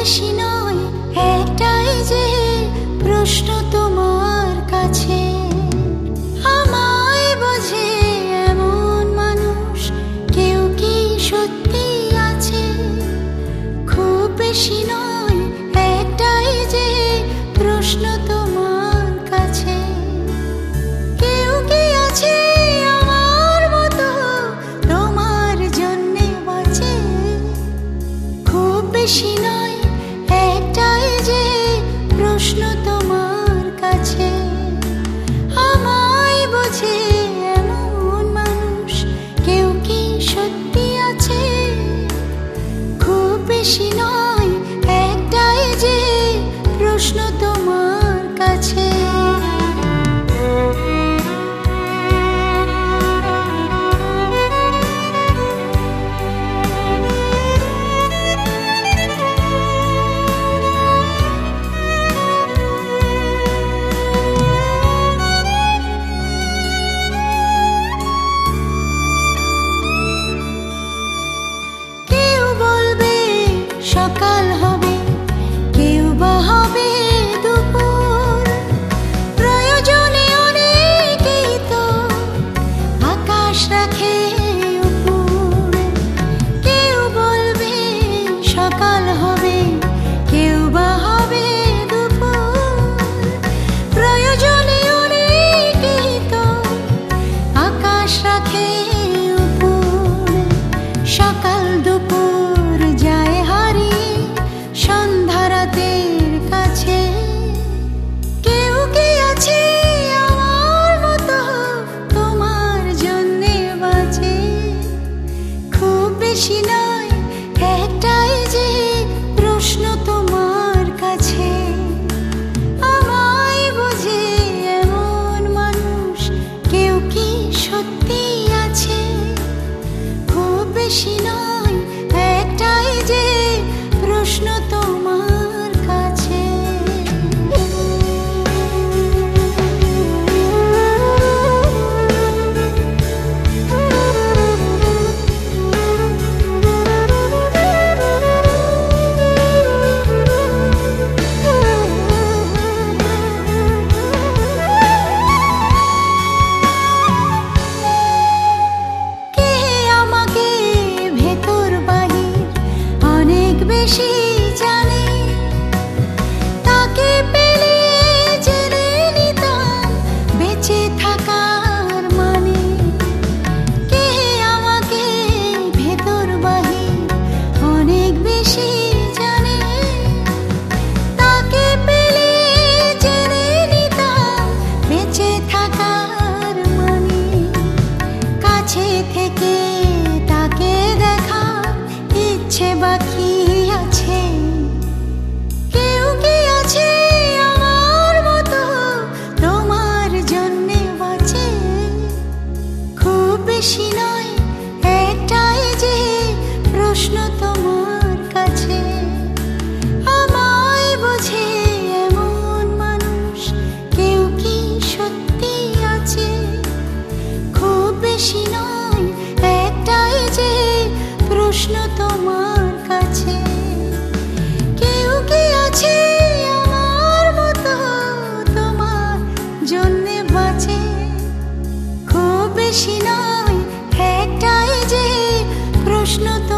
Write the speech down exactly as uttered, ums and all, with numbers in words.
বেশি নয়, একটাই যে প্রশ্ন তোমার কাছে। আমায় বোঝে এমন মানুষ কেউ কি সত্যি আছে? খুব বেশি নয়, একটাই যে প্রশ্ন তোমার কাছে। কেউ কি আছে আমার মতো তোমার জন্যে বাঁচে? খুব বেশি নয়, একটাই যে প্রশ্ন তোমার কাছে। আমায় বোঝে এমন মানুষ কেউ কি সত্যি আছে? খুব বেশি নয়, একটাই যে প্রশ্ন তোমার কাছে। সকাল হবে, কেউ বা হবে দুপুর, প্রয়োজনে অনেকেই তো আকাশ রাখে উপর। কেউ বলবে সকাল হবে, কেউ বা হবে দুপুর, প্রয়োজনে অনেকেই তো আকাশ রাখে উপর। সকাল দুপুর যায় সন্ধ্যারাতের কাছে। কেউ কি আছে আমার মতো তোমার জন্যে বাঁচে? খুব বেশি নয়, একটাই যে প্রশ্ন তোমার কাছে। আমায় বোঝে এমন মানুষ কেউ কি সত্যি আছে? খুব বেশি নয়, একটাই যে প্রশ্ন তোমার কাছে। কে আমাকে ভেতর বাহির অনেক বেশি জানে? তাকে পেলে জেনে নিতাম বেঁচে থাকার মানে। কে আমাকে ভেতর বাহির অনেক বেশি জানে? তাকে পেলে জেনে নিতাম বেঁচে থাকার মানে। কাছে থেকে তাকে দেখা ইচ্ছে বাকি আছে। কেউ কি আছে আমার মতো তোমার জন্যে বাঁচে? খুব বেশি নয়, একটাই যে প্রশ্ন তোমার কাছে। আমায় বোঝে এমন মানুষ কেউ কি সত্যি আছে? খুব বেশি নয়, একটাই যে প্রশ্ন তোমার কাছে। কেউ কি আছে আমার মতো তোমার জন্যে বাঁচে? খুব বেশি নয়, একটাই যে প্রশ্ন।